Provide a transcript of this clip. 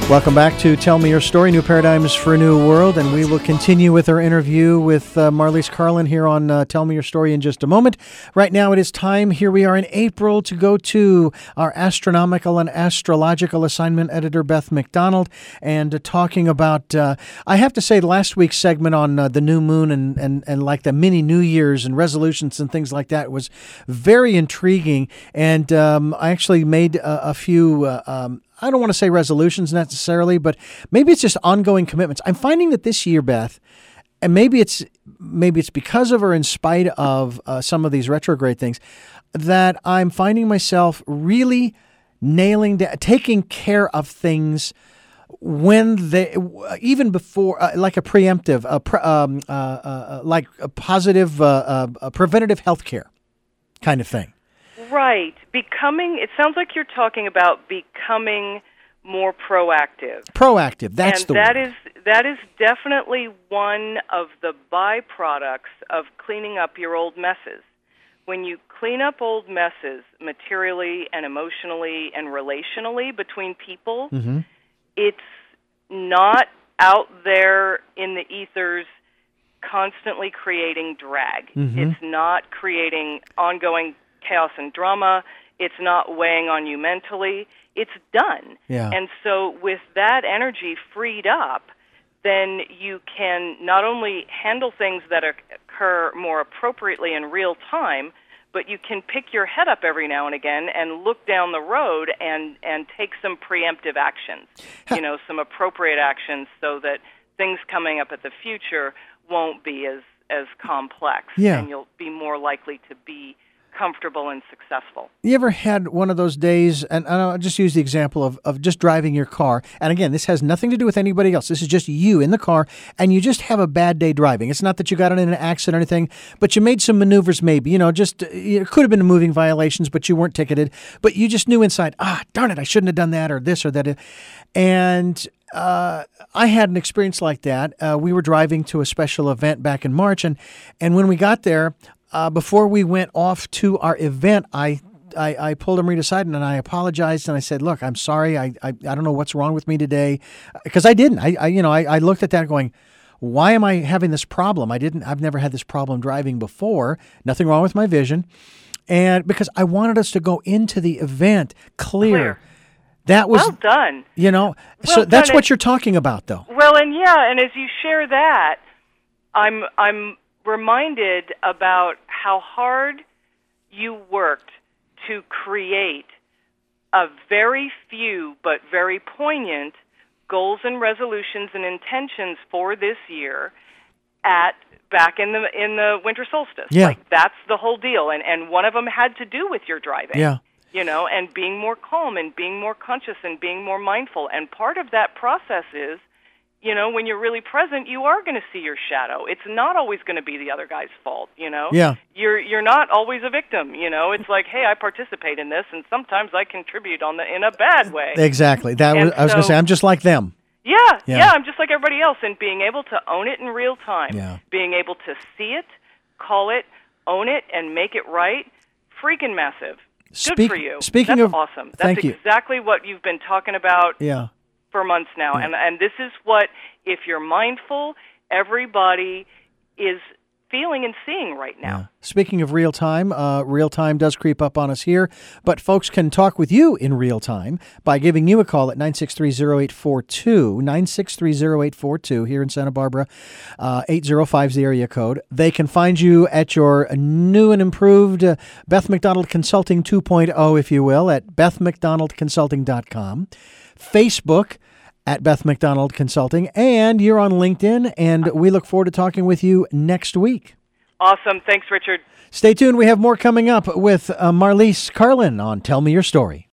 Welcome back to Tell Me Your Story, New Paradigms for a New World, and we will continue with our interview with Marlise Carlin here on Tell Me Your Story in just a moment. Right now it is time, here we are in April, to go to our astronomical and astrological assignment editor, Beth McDonald, and talking about, I have to say, last week's segment on the new moon and like the mini New Year's and resolutions and things like that was very intriguing, and I actually made a few I don't want to say resolutions necessarily, but maybe it's just ongoing commitments. I'm finding that this year, Beth, and maybe it's because of or in spite of some of these retrograde things, that I'm finding myself really taking care of things when they, even before, like a preemptive, like a positive, preventative health care kind of thing. Right. It sounds like you're talking about becoming more proactive. Proactive, that's the word. That is definitely one of the byproducts of cleaning up your old messes. When you clean up old messes materially and emotionally and relationally between people, it's not out there in the ethers constantly creating drag. It's not creating ongoing chaos and drama. It's not weighing on you mentally. It's done. Yeah. And so with that energy freed up, then you can not only handle things that occur more appropriately in real time, but you can pick your head up every now and again and look down the road and take some preemptive actions, some appropriate actions so that things coming up at the future won't be as complex. Yeah. And you'll be more likely to be comfortable and successful. You ever had one of those days, and I'll just use the example of just driving your car, and again, this has nothing to do with anybody else. This is just you in the car, and you just have a bad day driving. It's not that you got in an accident or anything, but you made some maneuvers maybe, it could have been moving violations, but you weren't ticketed, but you just knew inside, darn it, I shouldn't have done that or this or that. And I had an experience like that. We were driving to a special event back in March, and when we got there, before we went off to our event, I pulled Amrita aside and I apologized and I said, "Look, I'm sorry. I don't know what's wrong with me today," because I didn't. I looked at that going, "Why am I having this problem? I've never had this problem driving before. Nothing wrong with my vision," and because I wanted us to go into the event clear. That was well done. So that's what you're talking about, though. Well, and as you share that, I'm reminded about how hard you worked to create a very few but very poignant goals and resolutions and intentions for this year back in the winter solstice. Yeah. Like, that's the whole deal. And one of them had to do with your driving. Yeah. And being more calm and being more conscious and being more mindful. And part of that process is, when you're really present, you are going to see your shadow. It's not always going to be the other guy's fault, Yeah. You're not always a victim, It's like, hey, I participate in this, and sometimes I contribute in a bad way. Exactly. I was going to say, I'm just like them. Yeah, I'm just like everybody else, and being able to own it in real time, being able to see it, call it, own it, and make it right, freaking massive. Good for you. That's awesome. That's exactly what you've been talking about. Yeah. For months now, and this is what, if you're mindful, everybody is feeling and seeing right now. Yeah. Speaking of real time does creep up on us here, but folks can talk with you in real time by giving you a call at 963-0842, 963-0842 here in Santa Barbara, 805's the area code. They can find you at your new and improved Beth McDonald Consulting 2.0, if you will, at bethmcdonaldconsulting.com. Facebook at Beth McDonald Consulting, and you're on LinkedIn, and we look forward to talking with you next week. Awesome. Thanks, Richard. Stay tuned. We have more coming up with Marlise Carlin on Tell Me Your Story.